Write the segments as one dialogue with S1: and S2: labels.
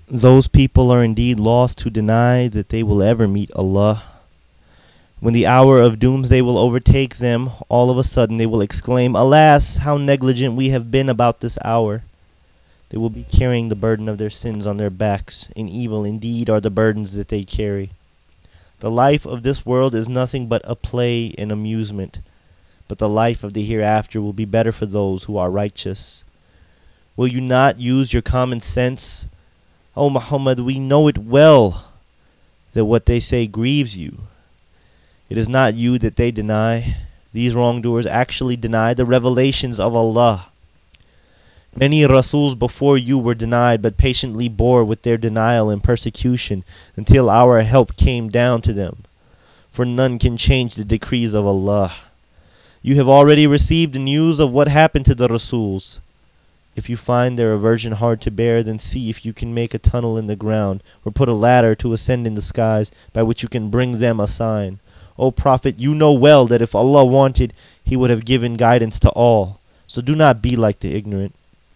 S1: Those people are indeed lost who deny that they will ever meet Allah. When the hour of doomsday will overtake them, all of a sudden they will exclaim, "Alas, how negligent we have been about this hour." They will be carrying the burden of their sins on their backs, and evil indeed are the burdens that they carry. The life of this world is nothing but a play and amusement, but the life of the hereafter will be better for those who are righteous. Will you not use your common sense? O Muhammad, we know it well that what they say grieves you. It is not you that they deny. These wrongdoers actually deny the revelations of Allah. Many Rasuls before you were denied, but patiently bore with their denial and persecution until our help came down to them. For none can change the decrees of Allah. You have already received the news of what happened to the Rasuls. If you find their aversion hard to bear, then see if you can make a tunnel in the ground, or put a ladder to ascend in the skies, by which you can bring them a sign. O Prophet, you know well that if Allah wanted, He would have given guidance to all. So do not be like the ignorant.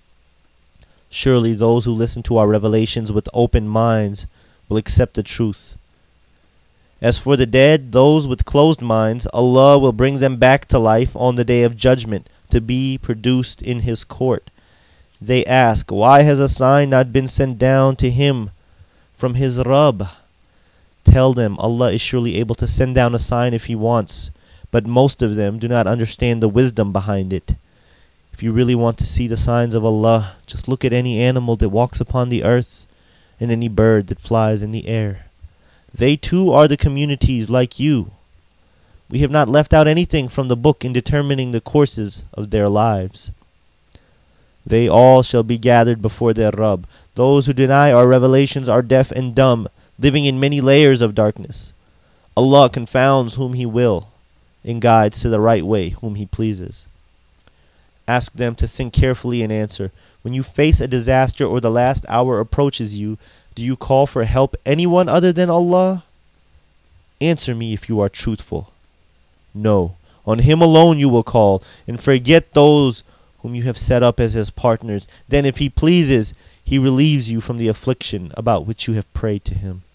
S1: Surely those who listen to our revelations with open minds will accept the truth. As for the dead, those with closed minds, Allah will bring them back to life on the day of judgment, to be produced in His court. They ask, why has a sign not been sent down to him from his Rabb? Tell them, Allah is surely able to send down a sign if He wants, but most of them do not understand the wisdom behind it. If you really want to see the signs of Allah, just look at any animal that walks upon the earth and any bird that flies in the air. They too are the communities like you. We have not left out anything from the book in determining the courses of their lives. They all shall be gathered before their Rabb. Those who deny our revelations are deaf and dumb, living in many layers of darkness. Allah confounds whom He will, and guides to the right way whom He pleases. Ask them to think carefully and answer. When you face a disaster or the last hour approaches you, do you call for help anyone other than Allah? Answer me if you are truthful. No, on Him alone you will call, and forget those whom you have set up as His partners. Then if He pleases, He relieves you from the affliction about which you have prayed to Him.